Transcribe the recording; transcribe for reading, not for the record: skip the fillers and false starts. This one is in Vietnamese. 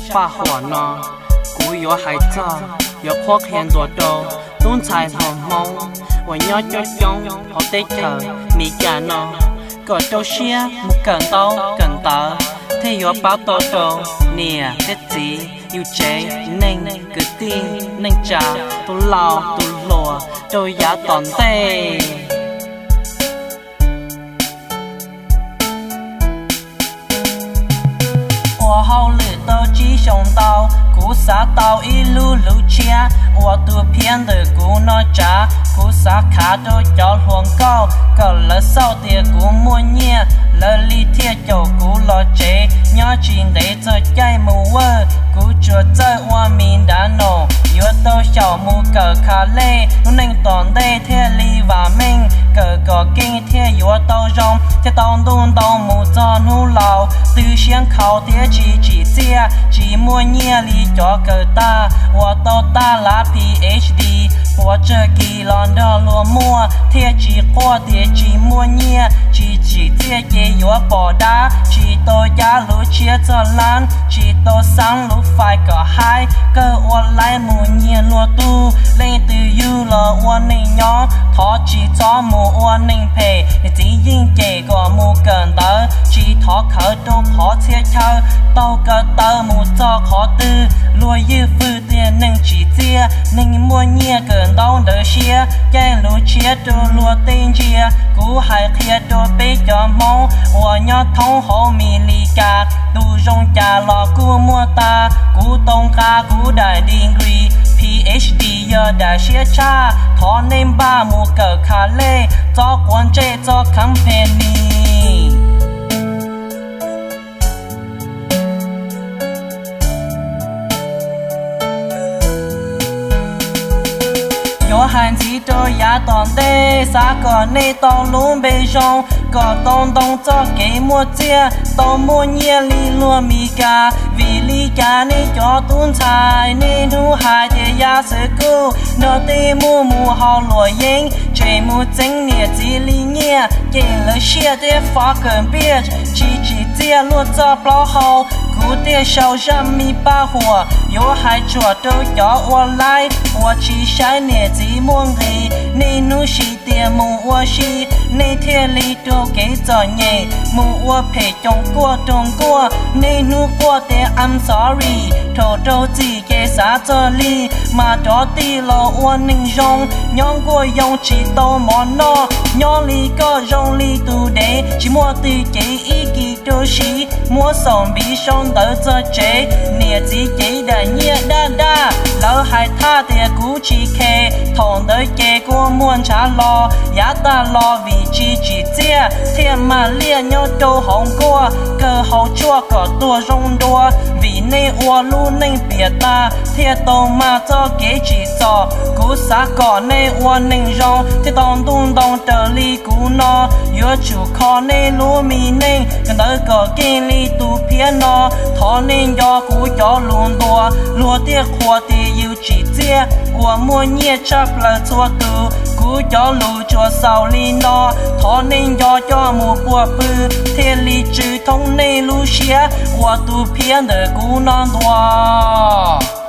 把火呢，古有海造，有破很多都，东菜好梦，我要就用好得头，米干呢，个都些木更多更大，thế yo bao tô tô nè tết gì yêu chế nên cứ tin nên trả tôi lao tôi lùa tôi giá toàn tê我好日都只想到古啥到一路路chia我都偏的古那扎古啥卡都叫黄高个了少的古莫念了里贴就古了这nhớ chuyện để cho trái mù vơ cú chùa chơi hoa miền đã nổ yếu tố小mù cờ khá lê nó nên toàn đây theo ly và mình cờ có kinh theo yếu tố rong theo tông đun tông mù cho nụ lào từ sáng khảo theo chỉ chia chỉ mua nhia ly cho cờ ta yếu tố ta là PhD của chơi kỳ lon đo lùa mua theo chỉ qua theo chỉ mua nhia chỉ theo cái yếu bỏ đá chỉ tôi giá lũ chia cho lan chỉ tôi sáng lũ phải có hai cơ ôn lại mù nhiên lúa tu lên từ you là ôn ninh nhỏ thọ chỉ cho mù ôn ninh phe chỉ yên kể có mù cần tới chỉ thọ khởi đâu khó chia chơi tao cơ tơ mù cho khó tư lúa như phư tiền ninh chỉ chia ninh mua nhia cần đâu đỡ chia cái lũ chia đồ lúa tên chia cú hai kia đồ bê cho mong ôn nhỏ thông hậu mi li ca tu rong cha lo cú mua ta cú tông ca cú đại degree PhD giờ đã chia cha thọ nên ba mùa cờ khá lê cho quan chế cho company có hành gì cho giá toàn đê xa có nê tao luôn bê rong có tông tông cho cái mua chia tao mua nhia li lúa mì ca vì li ca nê cho tuôn xài nê thu hai thì giá sự cứu nó tê mua mua họ lúa yên chơi mua chính nè chỉ li nhia kể lời chia để phá cơn biết chỉ chia luôn cho bao hậu cú tia sầu râm mi ba hùa yo hai chùa đâu cho我来我chỉ sai nè chỉ muốn gì nè nu chỉ tia mu 我是你天里都给做嘢mu 我陪中国你nu 过的 I'm sorry 偷偷自己啥做哩嘛着地了我宁用用过用起都莫孬用里个用里都得只莫自己一己都是莫送比上得做这你自己的业大大老害他的古气 thằng tới kê của muôn trả lo giá ta lo vì chỉ chia thiên mà liên nhau đâu hồng qua cơ hậu chua có tua rong đua vì nên ua luôn nên biệt ta thiên tàu mà cho kế chỉ cho cú xã cỏ nên ua nên rong thiên tàu tung tàu trở li cú nó yếu chủ khó nên luôn mi nên cần tới có kinh li tu phía nó thọ nên do cú cho luôn đua lúa tiếc khoa thì yêu chỉ chia của mua nhia chấp là chua tu cú cho lù cho sau li nó thọ nên do cho mùa qua bư thiên li trừ thông nên lu xía của tu phía đời cú non đua